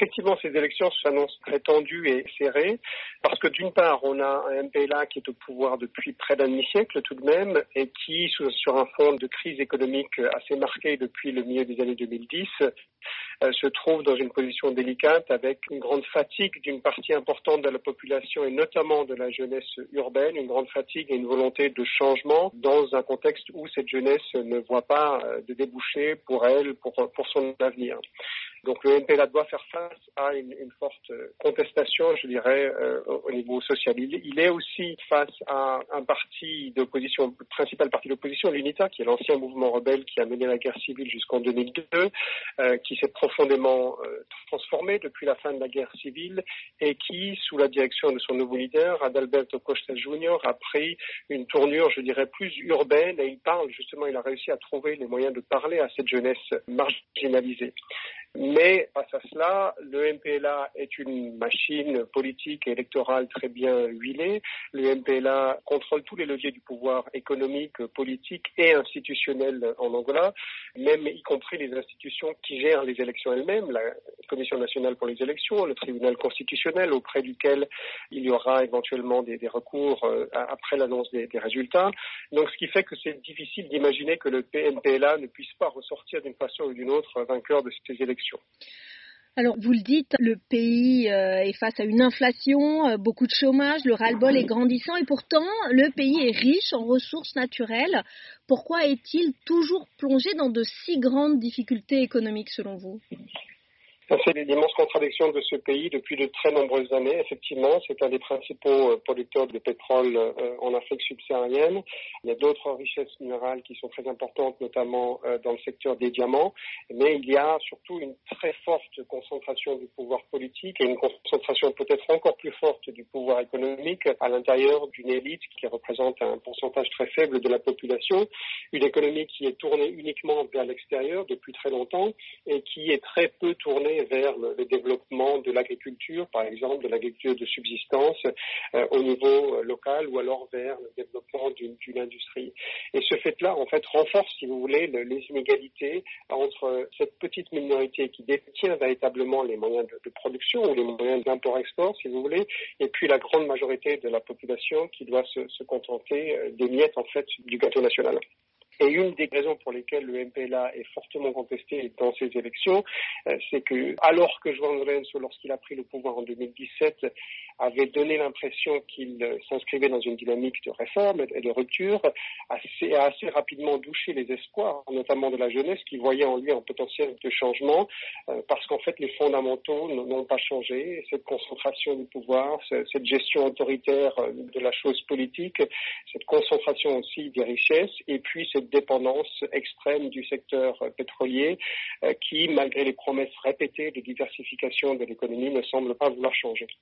Effectivement, ces élections s'annoncent très tendues et serrées parce que d'une part, on a un MPLA qui est au pouvoir depuis près d'un demi-siècle tout de même et qui, sur un fond de crise économique assez marquée depuis le milieu des années 2010, se trouve dans une position délicate avec une grande fatigue d'une partie importante de la population et notamment de la jeunesse urbaine, une grande fatigue et une volonté de changement dans un contexte où cette jeunesse ne voit pas de débouchés pour elle, pour son avenir. Donc le MPLA doit faire face à une forte contestation, je dirais, au niveau social. Il est aussi face à un parti d'opposition, le principal parti d'opposition, l'UNITA, qui est l'ancien mouvement rebelle qui a mené la guerre civile jusqu'en 2002, qui s'est profondément transformé depuis la fin de la guerre civile et qui, sous la direction de son nouveau leader, Adalberto Costa Jr., a pris une tournure, je dirais, plus urbaine et il a réussi à trouver les moyens de parler à cette jeunesse marginalisée. Mais face à cela, le MPLA est une machine politique et électorale très bien huilée. Le MPLA contrôle tous les leviers du pouvoir économique, politique et institutionnel en Angola, même y compris les institutions qui gèrent les élections elles-mêmes, la Commission nationale pour les élections, le tribunal constitutionnel auprès duquel il y aura éventuellement des recours après l'annonce des résultats. Donc ce qui fait que c'est difficile d'imaginer que le MPLA ne puisse pas ressortir d'une façon ou d'une autre vainqueur de ces élections. Alors, vous le dites, le pays est face à une inflation, beaucoup de chômage, le ras-le-bol est grandissant et pourtant, le pays est riche en ressources naturelles. Pourquoi est-il toujours plongé dans de si grandes difficultés économiques selon vous ? C'est l'immense contradiction de ce pays depuis de très nombreuses années. Effectivement, c'est un des principaux producteurs de pétrole en Afrique subsaharienne. Il y a d'autres richesses minérales qui sont très importantes, notamment dans le secteur des diamants. Mais il y a surtout une très forte concentration du pouvoir politique et une concentration peut-être encore plus forte du pouvoir économique à l'intérieur d'une élite qui représente un pourcentage très faible de la population. Une économie qui est tournée uniquement vers l'extérieur depuis très longtemps et qui est très peu tournée vers le développement de l'agriculture, par exemple, de l'agriculture de subsistance au niveau local ou alors vers le développement d'une industrie. Et ce fait-là, en fait, renforce, si vous voulez, les inégalités entre cette petite minorité qui détient véritablement les moyens de production ou les moyens d'import-export, si vous voulez, et puis la grande majorité de la population qui doit se contenter des miettes, en fait, du gâteau national. Et une des raisons pour lesquelles le MPLA est fortement contesté dans ces élections, c'est que, alors que João Lourenço, lorsqu'il a pris le pouvoir en 2017, avait donné l'impression qu'il s'inscrivait dans une dynamique de réforme et de rupture, a assez rapidement douché les espoirs, notamment de la jeunesse, qui voyait en lui un potentiel de changement, parce qu'en fait, les fondamentaux n'ont pas changé. Cette concentration du pouvoir, cette gestion autoritaire de la chose politique, cette concentration aussi des richesses, et puis cette dépendance extrême du secteur pétrolier qui, malgré les promesses répétées de diversification de l'économie, ne semble pas vouloir changer.